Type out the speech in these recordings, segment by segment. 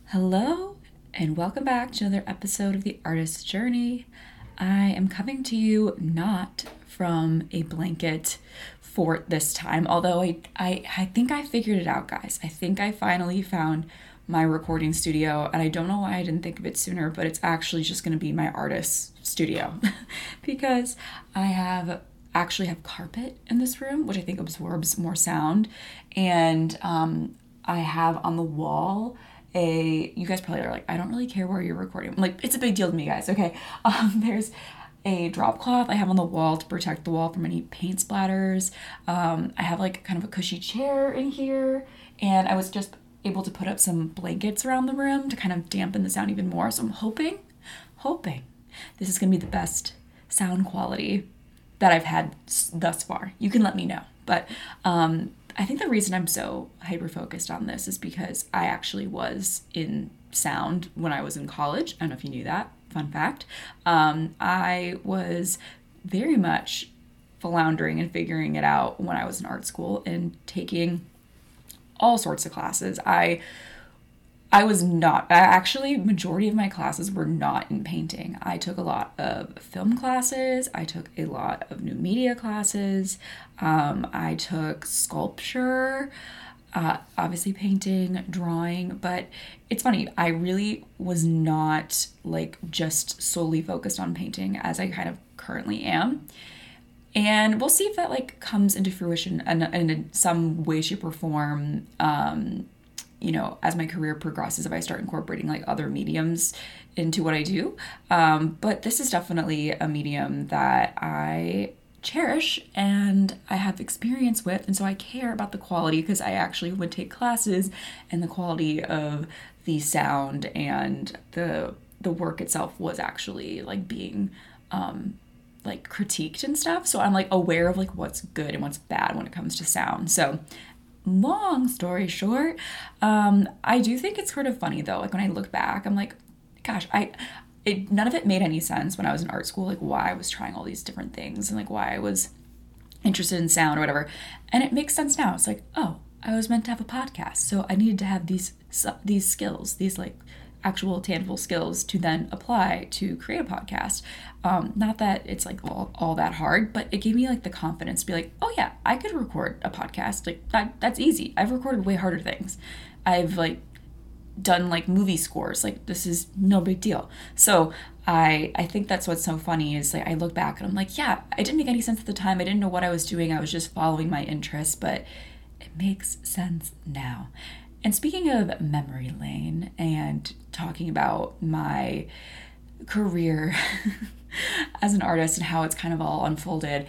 Hello, and welcome back to another episode of The Artist's Journey. I am coming to you not from a blanket fort this time, although I think I figured it out, guys. I think I finally found my recording studio, and I don't know why I didn't think of it sooner, but it's actually just going to be my artist's studio because I actually have carpet in this room, which I think absorbs more sound, and I have on the wall you guys probably are like, I don't really care where you're recording. I'm like, it's a big deal to me, guys. Okay. There's a drop cloth I have on the wall to protect the wall from any paint splatters. I have like kind of a cushy chair in here, and I was just able to put up some blankets around the room to kind of dampen the sound even more. So I'm hoping this is going to be the best sound quality that I've had thus far. You can let me know. But I think the reason I'm so hyper-focused on this is because I actually was in sound when I was in college. I don't know if you knew that. Fun fact. I was very much floundering and figuring it out when I was in art school and taking all sorts of classes. Majority of my classes were not in painting. I took a lot of film classes. I took a lot of new media classes. I took sculpture, obviously painting, drawing, but it's funny. I really was not like just solely focused on painting as I kind of currently am. And we'll see if that like comes into fruition in some way, shape, or form, as my career progresses, if I start incorporating like other mediums into what I do. But this is definitely a medium that I cherish and I have experience with. And so I care about the quality because I actually would take classes, and the quality of the sound and the work itself was actually like being like critiqued and stuff. So I'm like aware of like what's good and what's bad when it comes to sound. So long story short, I do think it's sort of funny though. Like when I look back, I'm like, gosh, none of it made any sense when I was in art school, like why I was trying all these different things and like why I was interested in sound or whatever. And it makes sense now. It's like, oh, I was meant to have a podcast, so I needed to have these skills, these like actual tangible skills to then apply to create a podcast. Not that it's like all that hard, but it gave me like the confidence to be like, oh yeah, I could record a podcast. Like that's easy. I've recorded way harder things. I've like done like movie scores. Like this is no big deal. So I think that's what's so funny is like I look back and I'm like, yeah, it didn't make any sense at the time. I didn't know what I was doing. I was just following my interests, but it makes sense now. And speaking of memory lane and talking about my career as an artist and how it's kind of all unfolded,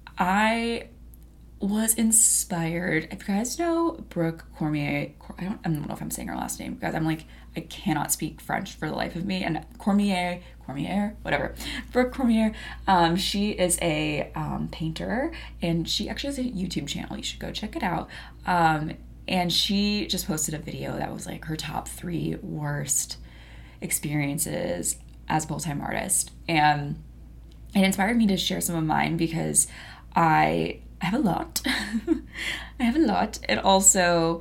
I was inspired. If you guys know Brooke Cormier, I don't know if I'm saying her last name, guys. I'm like, I cannot speak French for the life of me. And Cormier, whatever. Brooke Cormier, she is a painter, and she actually has a YouTube channel. You should go check it out. And she just posted a video that was like her top 3 worst experiences as a full-time artist. And it inspired me to share some of mine because I have a lot. And also,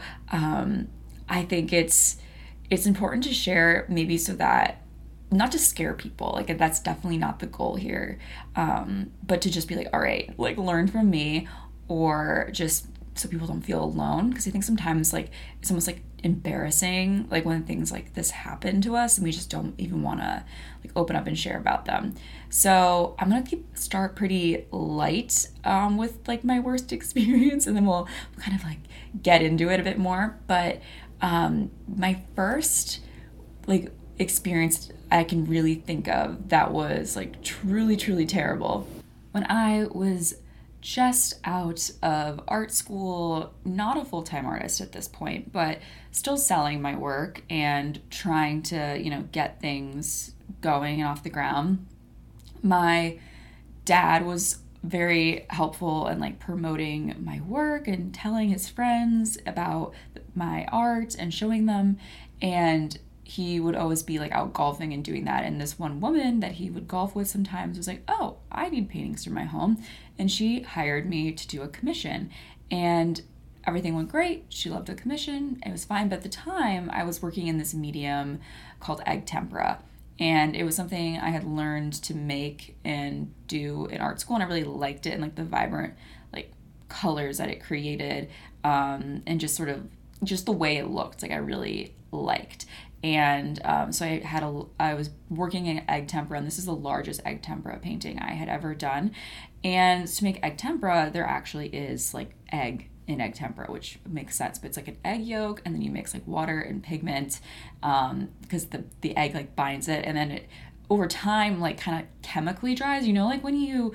I think it's important to share maybe so that not to scare people, like that's definitely not the goal here, but to just be like, all right, like learn from me, or just so people don't feel alone. Because I think sometimes like it's almost like embarrassing, like when things like this happen to us and we just don't even want to like open up and share about them. So I'm gonna start pretty light with like my worst experience, and then we'll kind of like get into it a bit more. But my first like experience I can really think of that was like truly, truly terrible, when I was just out of art school, not a full-time artist at this point, but still selling my work and trying to, get things going and off the ground. My dad was very helpful in like promoting my work and telling his friends about my art and showing them. And he would always be like out golfing and doing that. And this one woman that he would golf with sometimes was like, oh, I need paintings for my home. And she hired me to do a commission. And everything went great. She loved the commission. It was fine. But at the time, I was working in this medium called egg tempera. And it was something I had learned to make and do in art school. And I really liked it, and like the vibrant like colors that it created, and just sort of just the way it looked. Like I really liked. And so I was working in egg tempera, and this is the largest egg tempera painting I had ever done. And to make egg tempera, there actually is like egg in egg tempera, which makes sense, but it's like an egg yolk, and then you mix like water and pigment, because the egg like binds it, and then it over time like kind of chemically dries. You know, like when you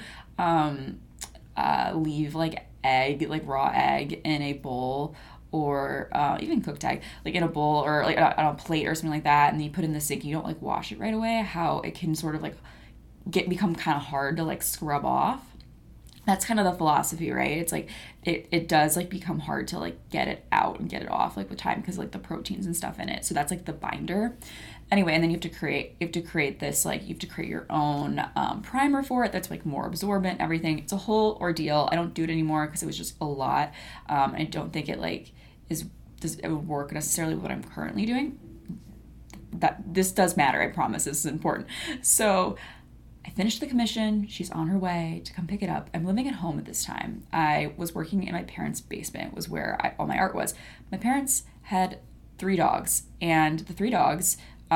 leave like egg, like raw egg in a bowl, or even cooked egg, like in a bowl or like on a plate or something like that, and then you put it in the sink, you don't like wash it right away, how it can sort of like become kind of hard to like scrub off. That's kind of the philosophy, right? It's like it does like become hard to like get it out and get it off like with time, because like the proteins and stuff in it. So that's like the binder. Anyway, and then you have to create this, like you have to create your own primer for it that's like more absorbent, everything. It's a whole ordeal. I don't do it anymore because it was just a lot. I don't think it like it would work necessarily with what I'm currently doing. That this does matter, I promise. This is important. So I finished the commission. She's on her way to come pick it up. I'm living at home at this time. I was working in my parents' basement, was where all my art was. My parents had 3 dogs, and the 3 dogs,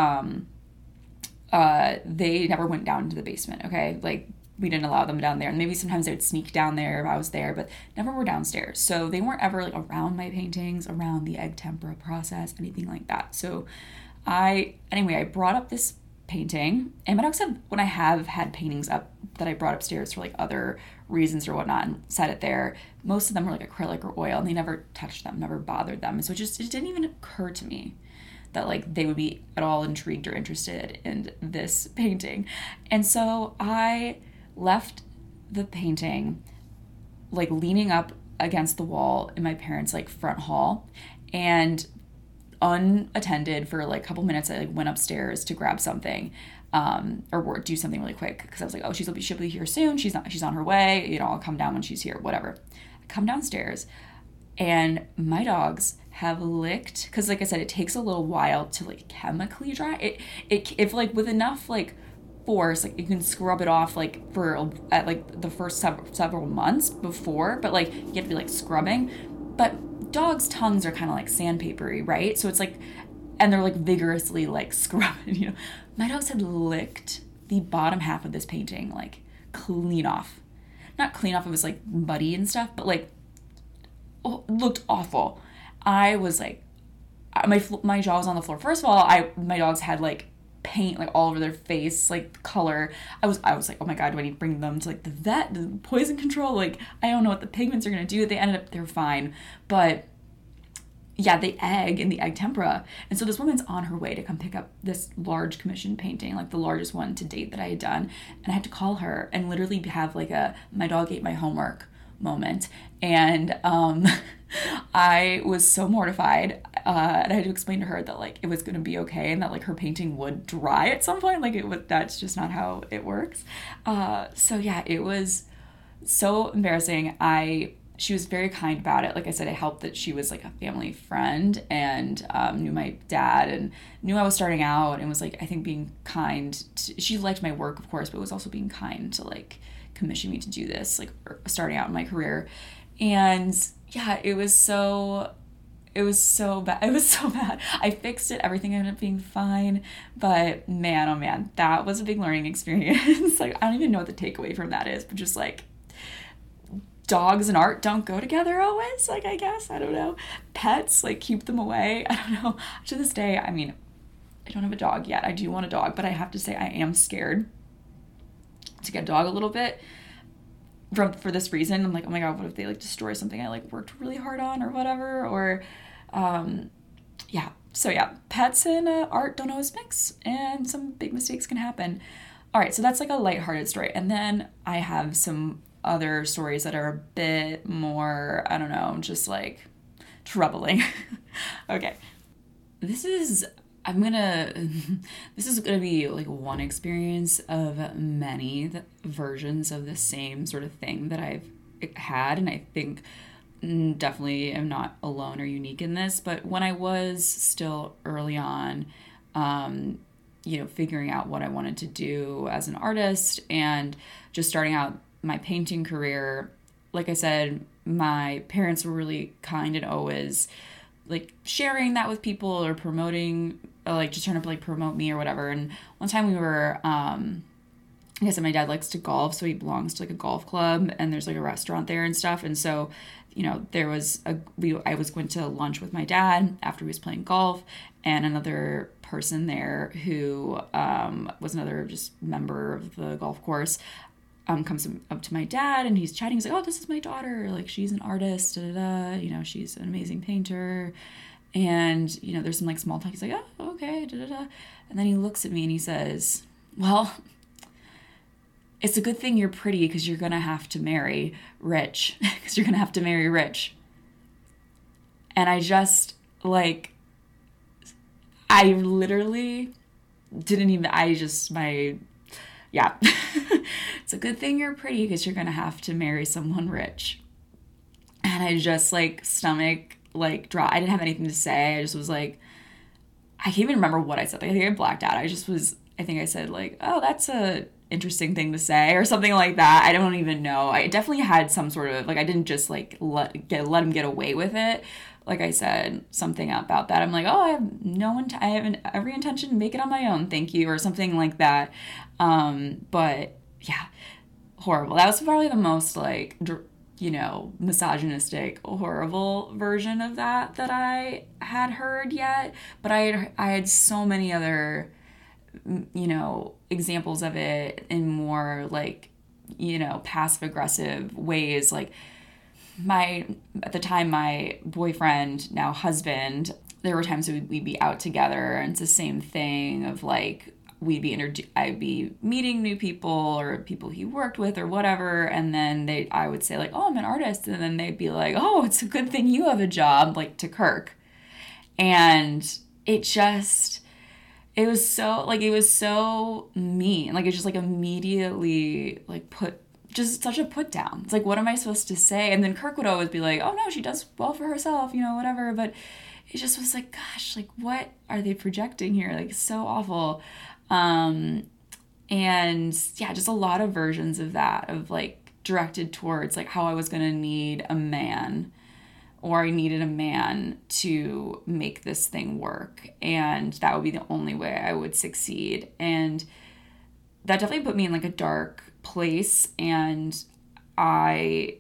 they never went down into the basement, okay? Like, we didn't allow them down there. And maybe sometimes they would sneak down there if I was there, but never were downstairs. So they weren't ever like around my paintings, around the egg tempera process, anything like that. So I brought up this painting, and my dogs have, when I have had paintings up that I brought upstairs for like other reasons or whatnot and set it there, most of them were like acrylic or oil, and they never touched them, never bothered them. So it didn't even occur to me that like they would be at all intrigued or interested in this painting. And so I left the painting like leaning up against the wall in my parents' like front hall, and unattended for like a couple minutes. I like went upstairs to grab something, or do something really quick, because I was like, oh, she'll be here soon. She's on her way. You know, I'll come down when she's here, whatever. I come downstairs, and my dogs have licked, because like I said, it takes a little while to like chemically dry it. If like with enough like force, like you can scrub it off like at like the first several months before, but like you have to be like scrubbing. But dogs' tongues are kind of like sandpapery, right? So it's like, and they're like vigorously like scrubbing, you know. My dogs had licked the bottom half of this painting like clean off. Not clean off, it was like muddy and stuff, but like, oh, it looked awful. I was like, my jaw was on the floor. First of all, my dogs had like paint like all over their face, like color. I was like, oh my god, do I need to bring them to like the vet, the poison control? Like, I don't know what the pigments are gonna do. They're fine, but yeah, the egg in the egg tempera. And so this woman's on her way to come pick up this large commission painting, like the largest one to date that I had done. And I had to call her and literally have like my dog ate my homework moment. And I was so mortified, and I had to explain to her that like it was going to be okay, and that like her painting would dry at some point. Like that's just not how it works. So yeah, it was so embarrassing. She was very kind about it. Like I said, it helped that she was like a family friend, and knew my dad and knew I was starting out, and was like, I think being kind. She liked my work, of course, but was also being kind to like commission me to do this, like starting out in my career. And yeah, it was so bad. It was so bad. I fixed it. Everything ended up being fine. But man, oh man, that was a big learning experience. Like, I don't even know what the takeaway from that is, but just like, dogs and art don't go together always, like, I guess. I don't know. Pets, like, keep them away. I don't know. To this day, I mean, I don't have a dog yet. I do want a dog, but I have to say I am scared to get a dog a little bit for this reason. I'm like, oh my god, what if they like destroy something I like worked really hard on or whatever, or yeah. So yeah, pets and art don't always mix, and some big mistakes can happen. All right, so that's like a lighthearted story. And then I have some other stories that are a bit more, I don't know, just like troubling. Okay. This is gonna be like one experience of many versions of the same sort of thing that I've had. And I think definitely am not alone or unique in this, but when I was still early on, figuring out what I wanted to do as an artist and just starting out my painting career, like I said, my parents were really kind and always like sharing that with people or promoting, or like just trying to like promote me or whatever. And one time we were, like I said, my dad likes to golf, so he belongs to like a golf club, and there's like a restaurant there and stuff. And so, there was I was going to lunch with my dad after he was playing golf, and another person there who was another just member of the golf course comes up to my dad, and he's chatting. He's like, "Oh, this is my daughter. Like, she's an artist. Da da da. She's an amazing painter." And there's some like small talk. He's like, "Oh, okay." Da da da. And then he looks at me and he says, "Well, it's a good thing you're pretty because you're going to have to marry rich." Because you're going to have to marry rich. And I just, like, I literally didn't even, yeah. It's a good thing you're pretty because you're going to have to marry someone rich. And I just, like, stomach, like, drop. I didn't have anything to say. I just was like, I can't even remember what I said. Like, I think I blacked out. I think I said, like, "Oh, that's a interesting thing to say," or something like that. I don't even know. I definitely had some sort of, like, I didn't just like let him get away with it. Like I said, something about that. I'm like, "Oh, I have every intention to make it on my own. Thank you," or something like that. But yeah, horrible. That was probably the most like, misogynistic, horrible version of that I had heard yet. But I had so many other examples of it in more like, passive aggressive ways. Like at the time, my boyfriend, now husband, there were times we'd be out together and it's the same thing of like, I'd be meeting new people or people he worked with or whatever. And then I would say like, "Oh, I'm an artist." And then they'd be like, "Oh, it's a good thing you have a job," like to Kirk. And it was so mean. Like, it just like immediately like just such a put down. It's like, what am I supposed to say? And then Kirk would always be like, "Oh no, she does well for herself, whatever." But it just was like, gosh, like what are they projecting here? Like, so awful. And yeah, just a lot of versions of that, of like directed towards like how I was gonna need a man, or I needed a man to make this thing work, and that would be the only way I would succeed. And that definitely put me in like a dark place, and I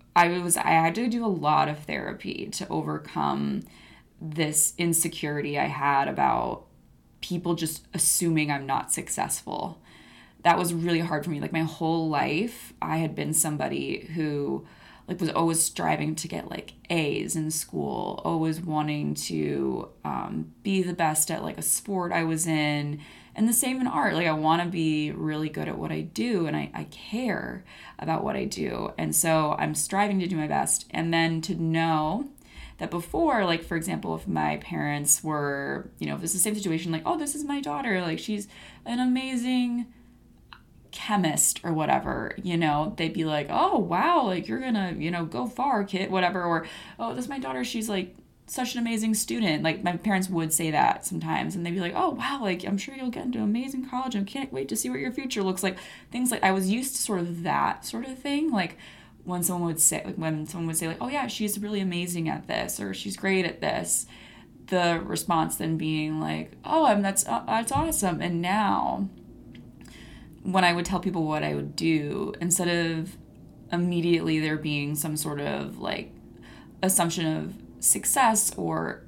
had to do a lot of therapy to overcome this insecurity I had about people just assuming I'm not successful. That was really hard for me. Like, my whole life, I had been somebody who like was always striving to get like A's in school, always wanting to be the best at like a sport I was in. And the same in art. Like, I want to be really good at what I do, and I care about what I do. And so I'm striving to do my best. And then to know that before, like, for example, if my parents were, if it's the same situation, like, "Oh, this is my daughter, like, she's an amazing chemist," or whatever, they'd be like, "Oh, wow, like, you're gonna, go far, kid," whatever. Or, "Oh, this is my daughter, she's like such an amazing student." Like, my parents would say that sometimes, and they'd be like, "Oh, wow, like, I'm sure you'll get into amazing college and can't wait to see what your future looks like." Things like, I was used to sort of that sort of thing. Like, when someone would say like, "Oh yeah, she's really amazing at this," or "She's great at this," the response then being like, "Oh, that's awesome." And now when I would tell people what I would do, instead of immediately there being some sort of like assumption of success or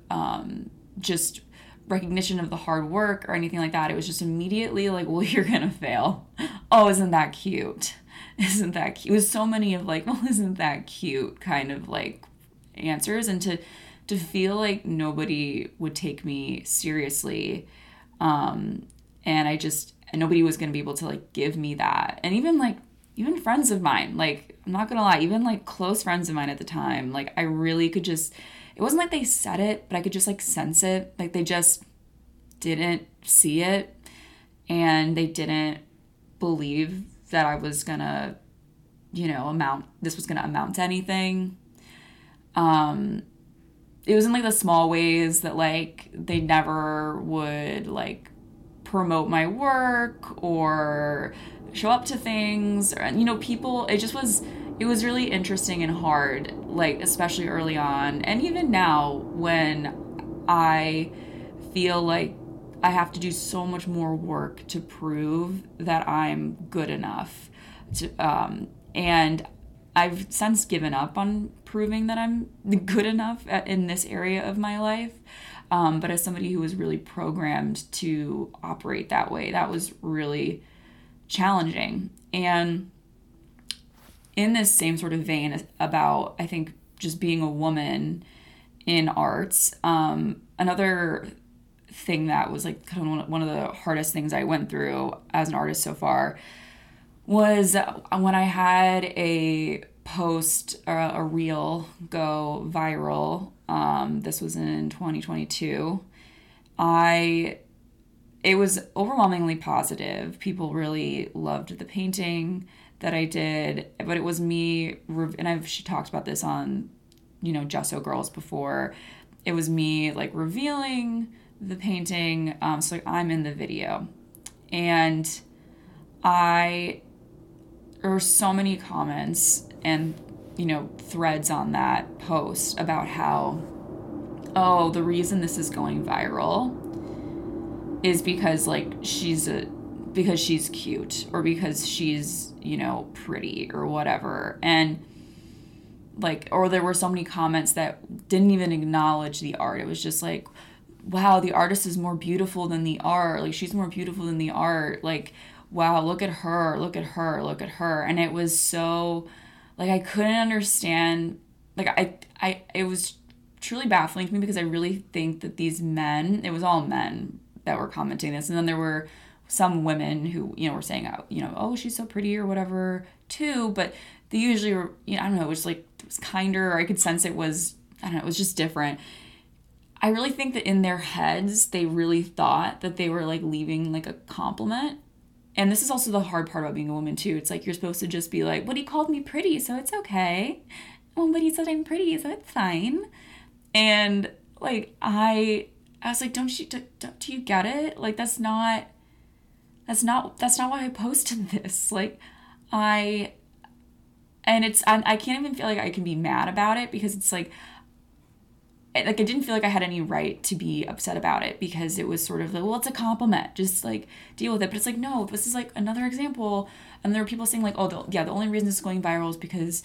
just recognition of the hard work or anything like that, it was just immediately like, "Well, you're gonna fail." "Oh, isn't that cute? Isn't that cute?" It was so many of like, "Well, isn't that cute?" kind of like answers, and to feel like nobody would take me seriously, and nobody was going to be able to like give me that. And even friends of mine, like, I'm not gonna lie, even like close friends of mine at the time, like, I really could just, it wasn't like they said it, but I could just like sense it. Like, they just didn't see it, and they didn't believe that I was gonna, this was gonna amount to anything. it was in like the small ways that like they never would like promote my work or show up to things, or people, it was really interesting and hard, like especially early on and even now when I feel like I have to do so much more work to prove that I'm good enough and I've since given up on proving that I'm good enough in this area of my life. But as somebody who was really programmed to operate that way, that was really challenging. And in this same sort of vein about, I think, just being a woman in arts, another thing that was like kind of one of the hardest things I went through as an artist so far was when I had a post, a reel go viral. This was in 2022. It was overwhelmingly positive. People really loved the painting that I did, but it was me, and she talked about this on, Gesso Girls before. It was me like revealing the painting. So like, I'm in the video, and there were so many comments and threads on that post about how, oh, the reason this is going viral is because like because she's cute or because she's pretty or whatever. And like, or there were so many comments that didn't even acknowledge the art. It was just like, wow, the artist is more beautiful than the art, like she's more beautiful than the art, like wow, look at her, look at her, look at her. And it was so, like, I couldn't understand, like, it was truly baffling to me because I really think that these men, it was all men that were commenting this. And then there were some women who, were saying, oh, she's so pretty or whatever, too. But they usually were, I don't know, it was like, it was kinder, or I could sense it was, I don't know, it was just different. I really think that in their heads, they really thought that they were, like, leaving, like, a compliment. And this is also the hard part about being a woman, too. It's like you're supposed to just be like, well, he called me pretty, so it's okay. Oh, but he said I'm pretty, so it's fine. And, like, I was like, do you get it? Like, that's not why I posted this. Like, I can't even feel like I can be mad about it because it's like I didn't feel like I had any right to be upset about it because it was sort of like, well, it's a compliment, just like deal with it. But it's like, no, this is like another example. And there were people saying like, oh, the only reason it's going viral is because,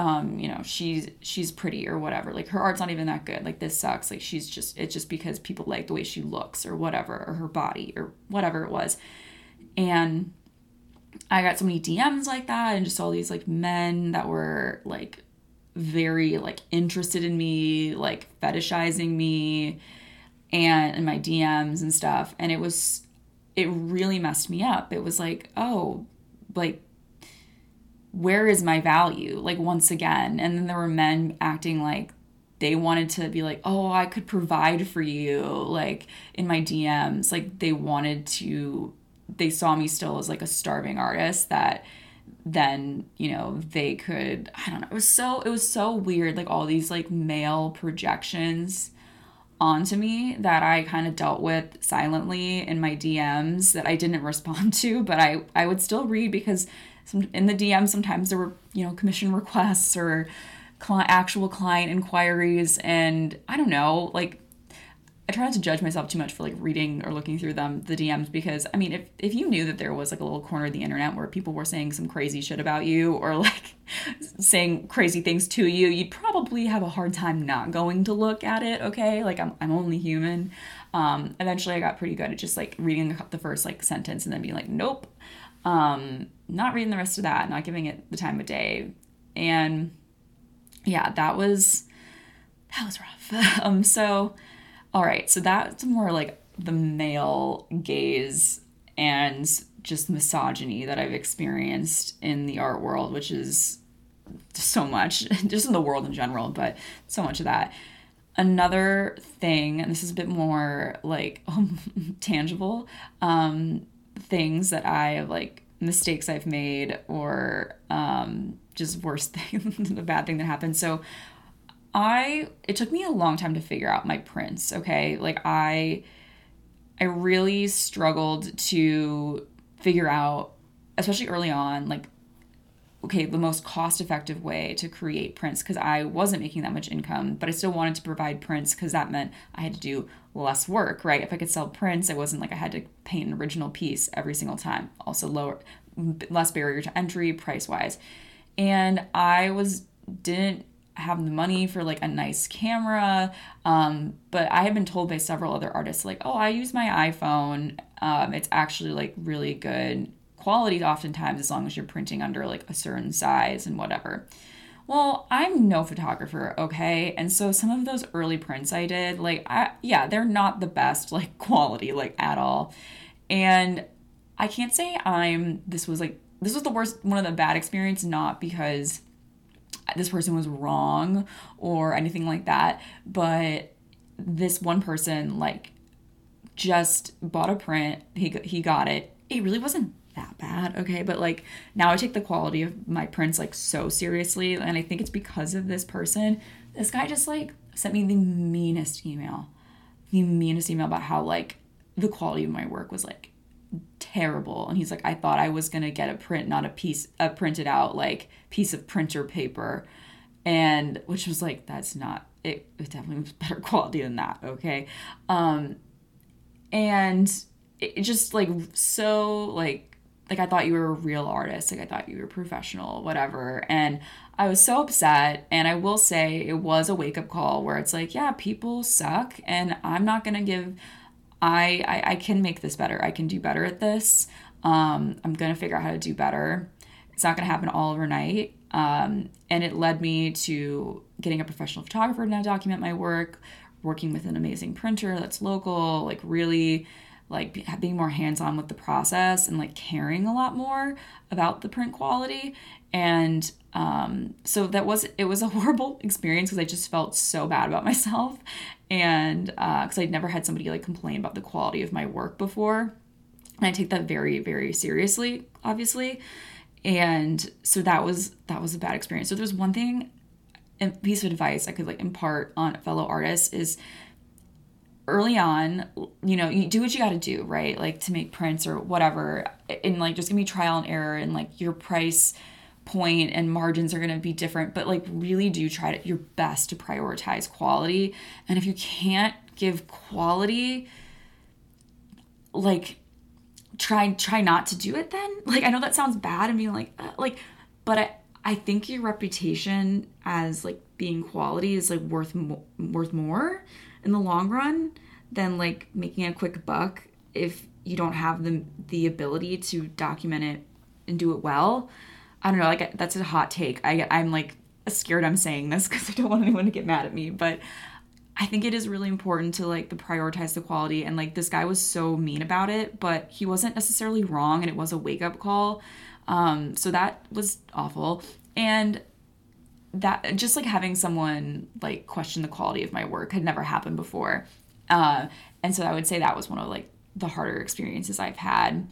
she's pretty or whatever. Like her art's not even that good. Like this sucks. Like it's just because people like the way she looks or whatever, or her body or whatever it was. And I got so many DMs like that and just all these like men that were like very like interested in me, like fetishizing me and in my DMs and stuff. And it really messed me up. It was like, oh, like, where is my value? Like, once again. And then there were men acting like they wanted to be like, oh, I could provide for you, like in my DMs. Like they saw me still as like a starving artist that then they could, I don't know, it was so weird, like all these like male projections onto me that I kind of dealt with silently in my DMs that I didn't respond to, but I would still read because in the DMs sometimes there were commission requests or actual client inquiries, and I don't know, like I try not to judge myself too much for like reading or looking through the DMs, because I mean, if you knew that there was like a little corner of the internet where people were saying some crazy shit about you or like saying crazy things to you, you'd probably have a hard time not going to look at it. Okay, like I'm only human. Eventually, I got pretty good at just like reading the first like sentence and then being like, nope, not reading the rest of that, not giving it the time of day, and yeah, that was rough. So. All right, so that's more like the male gaze and just misogyny that I've experienced in the art world, which is so much, just in the world in general, but so much of that. Another thing, and this is a bit more like tangible, things that I have, like mistakes I've made or just worst thing, the bad thing that happened. So It took me a long time to figure out my prints, okay? Like I really struggled to figure out, especially early on, like, okay, the most cost effective way to create prints because I wasn't making that much income, but I still wanted to provide prints because that meant I had to do less work, right? If I could sell prints, it wasn't like I had to paint an original piece every single time. Also, less barrier to entry price wise. And didn't have the money for like a nice camera. But I have been told by several other artists, like, oh, I use my iPhone. It's actually like really good quality oftentimes as long as you're printing under like a certain size and whatever. Well, I'm no photographer, okay? And so some of those early prints I did, yeah, they're not the best like quality like at all. And I can't say this was the worst, one of the bad experience, not because this person was wrong or anything like that, but this one person like just bought a print. He got it. It really wasn't that bad, okay? But like now I take the quality of my prints like so seriously, and I think it's because of this person. This guy just like sent me the meanest email about how like the quality of my work was like terrible. And he's like, I thought I was gonna get a print, not a printed out like piece of printer paper. And which was like, that's not it. It definitely was better quality than that, okay? And it just like so like I thought you were a real artist, like I thought you were professional, whatever. And I was so upset. And I will say it was a wake-up call where it's like, yeah, people suck, and I'm not gonna give I can make this better. I can do better at this. I'm gonna figure out how to do better. It's not gonna happen all overnight. And it led me to getting a professional photographer to now document my work, working with an amazing printer that's local, like really like being more hands-on with the process and like caring a lot more about the print quality. And so it was a horrible experience because I just felt so bad about myself. And because I'd never had somebody like complain about the quality of my work before. And I take that very, very seriously, obviously. And so that was a bad experience. So there's one thing, a piece of advice I could like impart on fellow artists is early on, you know, you do what you got to do, right? Like to make prints or whatever. And like there's gonna be trial and error, and like your price point and margins are going to be different, but like really do try your best to prioritize quality. And if you can't give quality, like try not to do it then. Like I know that sounds bad and being like but I think your reputation as like being quality is like worth more in the long run than like making a quick buck if you don't have the ability to document it and do it well. I don't know, like that's a hot take. I'm like scared I'm saying this because I don't want anyone to get mad at me, but I think it is really important to like prioritize the quality. And like this guy was so mean about it, but he wasn't necessarily wrong, and it was a wake up call. So that was awful. And that just like having someone like question the quality of my work had never happened before. And so I would say that was one of like the harder experiences I've had.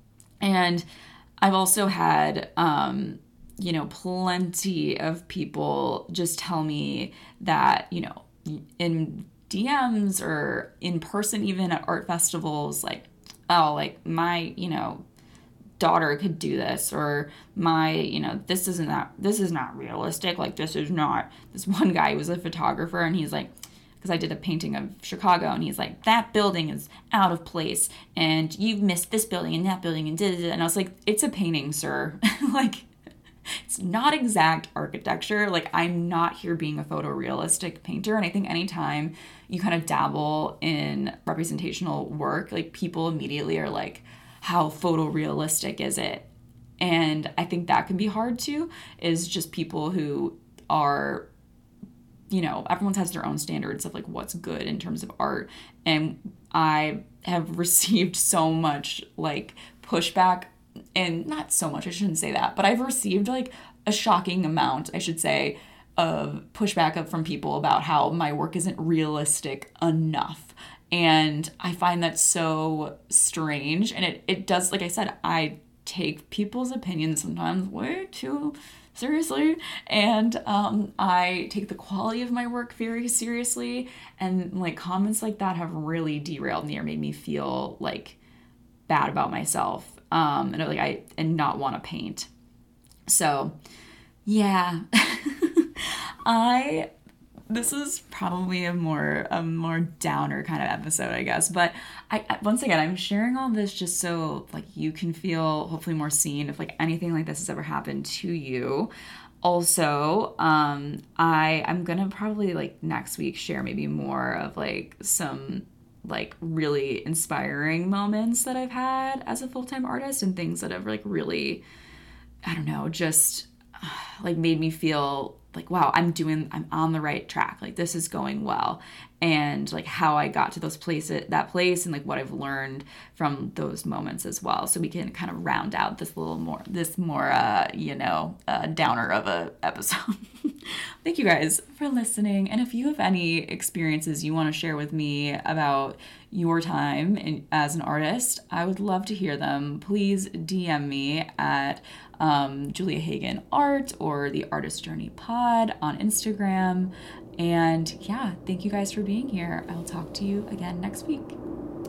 And I've also had, you know, plenty of people just tell me that, you know, in DMs or in person, even at art festivals, like, oh, like my, you know, daughter could do this, or my, you know, this is not realistic. Like, this one guy was a photographer, and he's like, because I did a painting of Chicago, and he's like, that building is out of place, and you've missed this building and that building and da-da-da. And I was like, it's a painting, sir. Like, it's not exact architecture. Like, I'm not here being a photorealistic painter. And I think anytime you kind of dabble in representational work, like people immediately are like, how photorealistic is it? And I think that can be hard too, is just people who are, you know, everyone has their own standards of like what's good in terms of art. And I have received so much like pushback, and not so much, I shouldn't say that, but I've received like a shocking amount, I should say, of pushback from people about how my work isn't realistic enough. And I find that so strange. And it does, like I said, I take people's opinions sometimes way too seriously. And I take the quality of my work very seriously. And like comments like that have really derailed me or made me feel like bad about myself. And not want to paint. So yeah. I This is probably a more downer kind of episode, I guess. But once again, I'm sharing all this just so like you can feel hopefully more seen if like anything like this has ever happened to you. Also, I'm gonna probably like next week share maybe more of like some like really inspiring moments that I've had as a full-time artist and things that have like really, I don't know, just like made me feel like, wow, I'm on the right track. Like this is going well. And like how I got to that place and like what I've learned from those moments as well. So we can kind of round out this more, downer of a episode. Thank you guys for listening. And if you have any experiences you want to share with me about your time as an artist, I would love to hear them. Please DM me at Julia Hagen Art or the Artist Journey Pod on Instagram. And yeah, thank you guys for being here. I'll talk to you again next week.